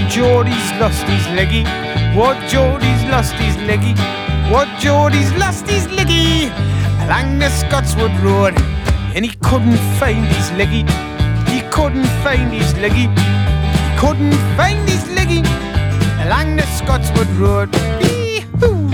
Geordie's lost his leggy. What Geordie's lost his leggy. What Geordie's lost his leggy. Along the Scotswood Road, and he couldn't find his leggy. He couldn't find his leggy. He couldn't find his leggy. Along the Scotswood Road. Yee-hoo.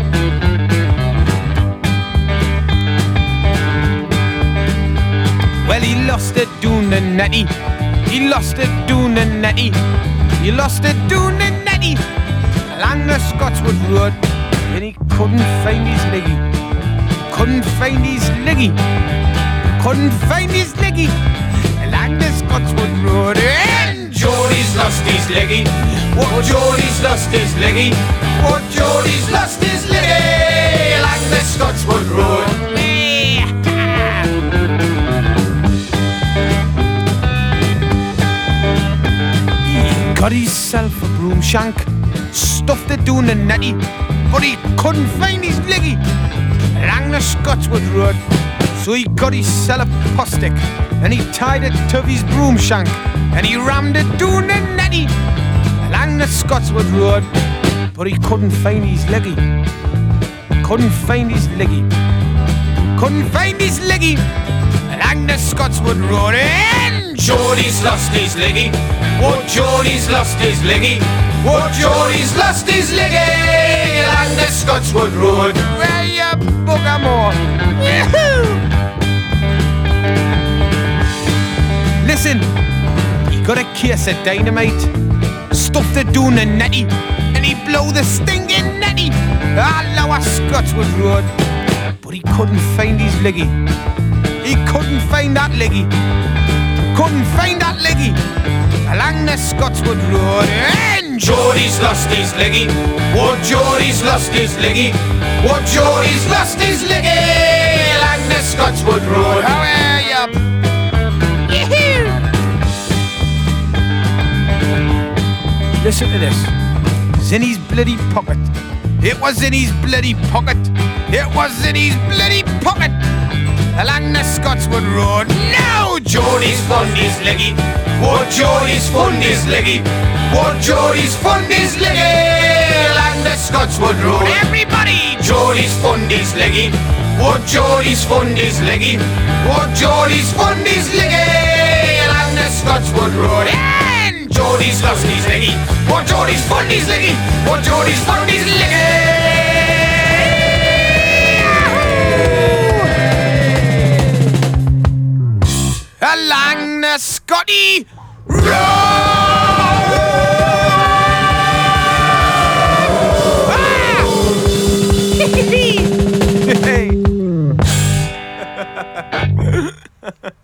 Well, he lost it doing the netty. He lost it doing the netty. He lost it doing the netty. Along the Scotswood Road, and he couldn't find his leggy. Couldn't find his leggy. Couldn't find his leggy. Along the Scotswood Road, and Geordie's lost his leggy. What Geordie's lost his leggy. What Geordie's lost his leggy. Along the Scotswood Road. Got himself a broom shank, stuffed it down the netty, but he couldn't find his leggy along the Scotswood Road. So he got himself a posstick and he tied it to his broom shank and he rammed it down the netty along the Scotswood Road. But he couldn't find his leggy. Couldn't find his leggy. Couldn't find his leggy along the Scotswood Road. And Geordie's lost his leggy. What Geordie's lost his leggy. What Geordie's lost his leggy along the Scotswood Road. Where you bugger more? Listen, he got a case of dynamite, stuffed it down the netty, and he blow the stinging netty all over Scotswood Road. But he couldn't find his leggy. He couldn't find that leggy. Couldn't find that leggy along the Scotswood Road. And Geordie's lost his leggy. What Geordie's lost his leggy. What Geordie's lost his leggy along the Scotswood Road. How are you? Listen to this. It's in his bloody pocket. It was in his bloody pocket. It was in his bloody pocket along the Scotswood Road. Now Geordie's found his leggy. What Geordie's found his leggy. What Geordie's found his leggy along the Scotswood Road. Everybody! Geordie's found his leggy. What Geordie's found his leggy. What Geordie's found his leggy along the Scotswood Road. And Geordie's lost his leggy. What Geordie's found his leggy. What Geordie's found his leggy. Along the Scotty Road! Ah!